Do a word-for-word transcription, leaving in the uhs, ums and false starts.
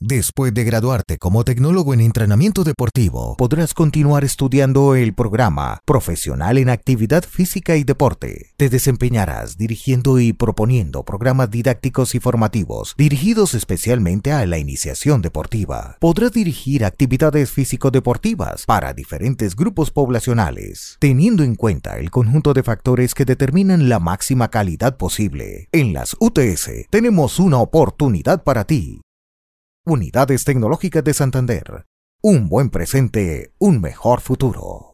Después de graduarte como tecnólogo en entrenamiento deportivo, podrás continuar estudiando el programa Profesional en Actividad Física y Deporte. Te desempeñarás dirigiendo y proponiendo programas didácticos y formativos dirigidos especialmente a la iniciación deportiva. Podrás dirigir actividades físico-deportivas para diferentes grupos poblacionales, teniendo en cuenta el conjunto de factores que determinan la máxima calidad posible. En las U T S tenemos una oportunidad para ti. Unidades Tecnológicas de Santander. Un buen presente, un mejor futuro.